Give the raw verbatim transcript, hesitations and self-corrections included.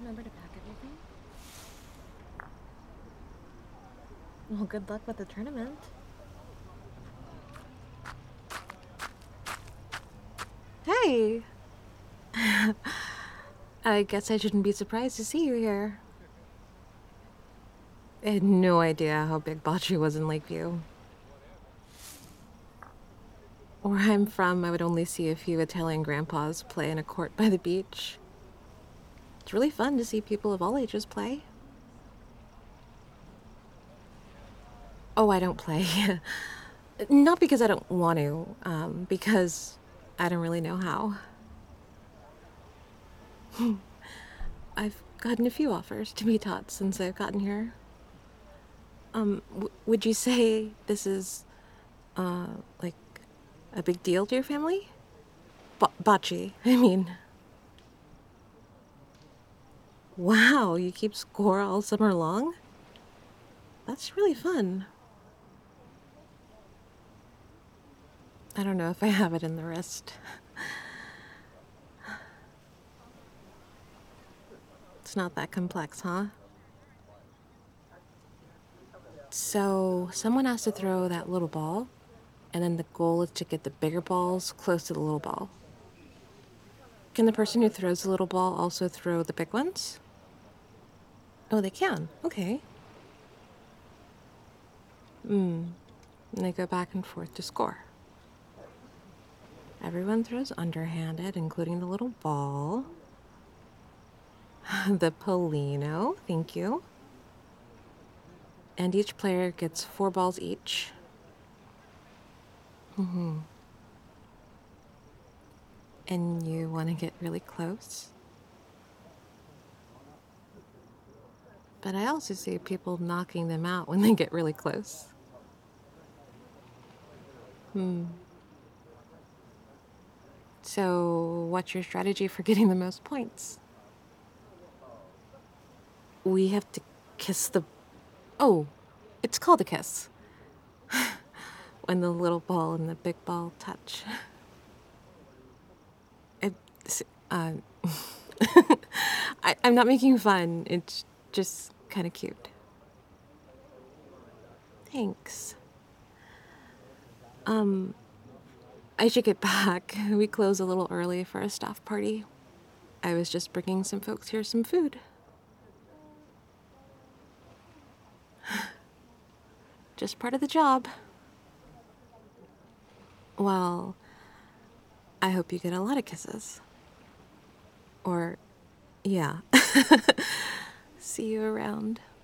remember to pack everything? Well, good luck with the tournament. Hey! I guess I shouldn't be surprised to see you here. I had no idea how big Bocce was in Lakeview. Where I'm from, I would only see a few Italian grandpas play in a court by the beach. It's really fun to see people of all ages play. Oh, I don't play. Not because I don't want to, um, because I don't really know how. I've gotten a few offers to be taught since I've gotten here. Um, w- would you say this is, uh, like, a big deal to your family? Bo- bocce, I mean. Wow, you keep score all summer long? That's really fun. I don't know if I have it in the wrist. It's not that complex, huh? So, someone has to throw that little ball, and then the goal is to get the bigger balls close to the little ball. Can the person who throws the little ball also throw the big ones? Oh, they can. Okay. Hmm. And they go back and forth to score. Everyone throws underhanded, including the little ball. The Polino, thank you. And each player gets four balls each. Mm-hmm. And you want to get really close. But I also see people knocking them out when they get really close. Hmm. So, what's your strategy for getting the most points? We have to kiss the. Oh, it's called a kiss. When the little ball and the big ball touch. It's, uh, I, I'm not making fun. It's just kind of cute. Thanks. Um, I should get back. We close a little early for a staff party. I was just bringing some folks here some food. Just part of the job. Well, I hope you get a lot of kisses. Or, yeah. See you around.